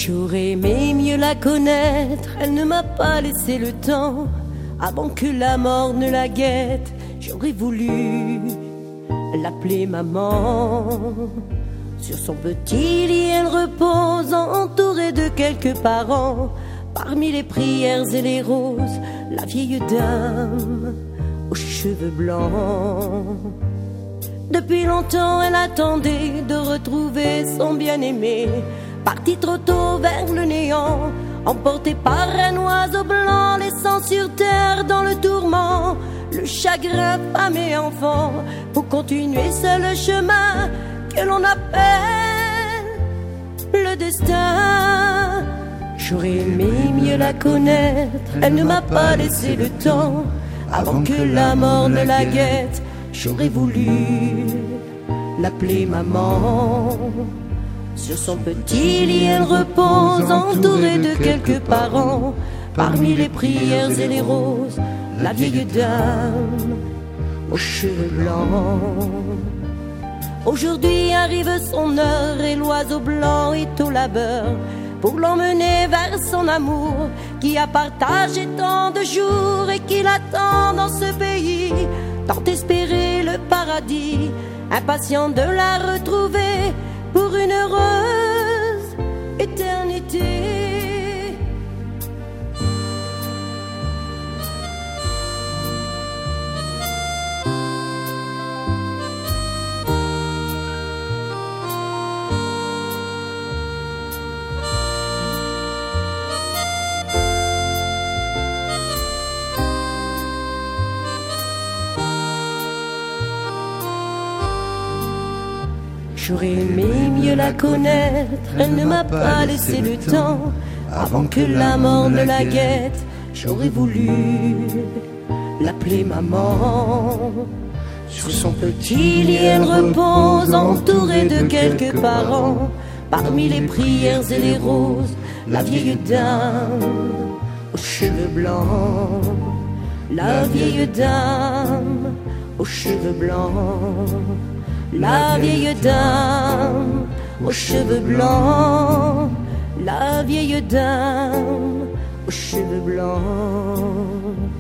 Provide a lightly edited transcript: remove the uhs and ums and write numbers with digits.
J'aurais aimé mieux la connaître, elle ne m'a pas laissé le temps. Avant que la mort ne la guette, j'aurais voulu l'appeler maman. Sur son petit lit, elle repose, entourée de quelques parents. Parmi les prières et les roses, la vieille dame aux cheveux blancs. Depuis longtemps, elle attendait de retrouver son bien-aimé, parti trop tôt vers le néant, emporté par un oiseau blanc, laissant sur terre dans le tourment le chagrin, femme et enfant, pour continuer seul le chemin que l'on appelle le destin. J'aurais aimé mieux la connaître, elle ne m'a pas laissé le temps. Avant que la mort ne la guette, j'aurais voulu l'appeler maman. Sur son petit lit, elle repose, entourée de quelques parents. Parmi les prières et les roses, la vieille dame aux cheveux blancs. Aujourd'hui arrive son heure et l'oiseau blanc est au labeur pour l'emmener vers son amour qui a partagé tant de jours et qui l'attend dans ce pays. Tant espérer le paradis, impatient de la retrouver pour une heureuse éternité. J'aurais aimé mieux la connaître, elle ne m'a pas laissé le temps. Avant que la mort ne la guette, j'aurais voulu l'appeler maman. Sur son petit lit, elle repose, entourée de quelques parents. Parmi les prières et les roses, la vieille dame aux cheveux blancs. La vieille dame aux cheveux blancs. La vieille dame aux cheveux blancs. La vieille dame aux cheveux blancs.